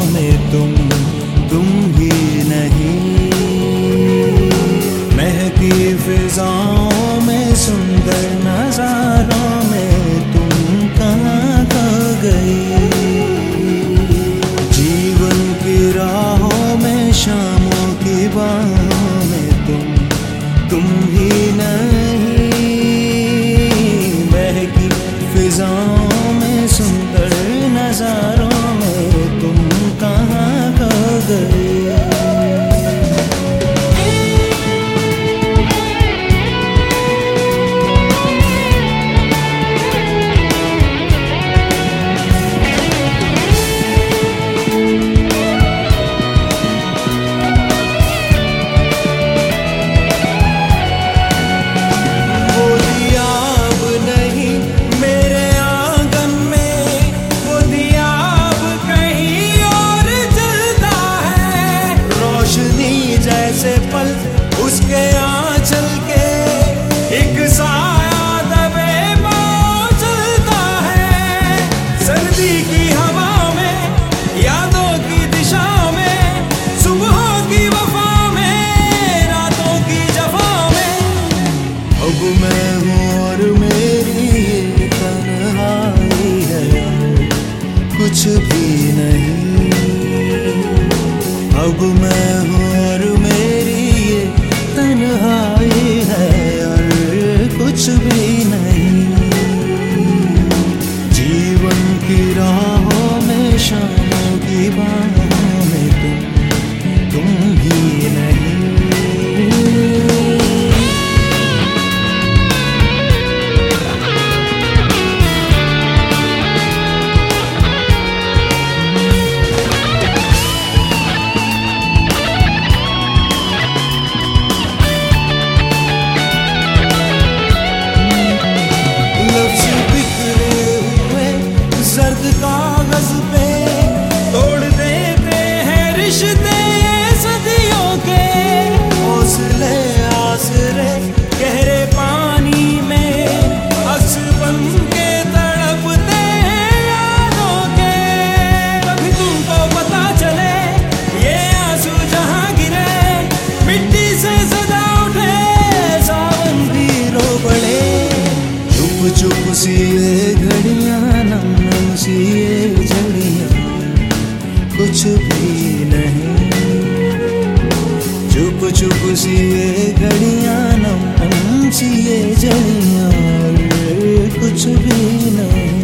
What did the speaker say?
में तुम ही नहीं। महकी फिजाओं में सुंदर नजारों में तुम कहाँ खो गई। जीवन की राहों में शामों की बाहों में तुम ही नहीं। महकी फिजाओं में सुंदर नजारों में तुम कहाँ खो गई। जैसे पल उसके आंचल के एक साया दबे मौजूदा है। सर्दी की हवा में यादों की दिशा में सुबहों की वफा में रातों की जफा में अब मैं हूँ और मेरी ये तन्हाई है कुछ भी नहीं। अब मैं हूँ और मेरी ये तन्हाई है और कुछ भी नहीं। जीवन की राहों में शामों की बाहों में तुम ही नहीं। कागज पे तोड़ देते हैं रिश्ते सदियों के। हौसले आसरे गहरे पानी में अक्स बन के तड़पते हैं यादों के। कभी तुमको पता चले ये आंसू जहां गिरे मिट्टी से सदा उठे सावन भी रो पड़े। चुप चुप सी ये घड़ियां नम सी ये झड़ियां कुछ भी नहीं। चुप चुप सी ये घड़ियां नम सी ये झड़ियां कुछ भी नहीं।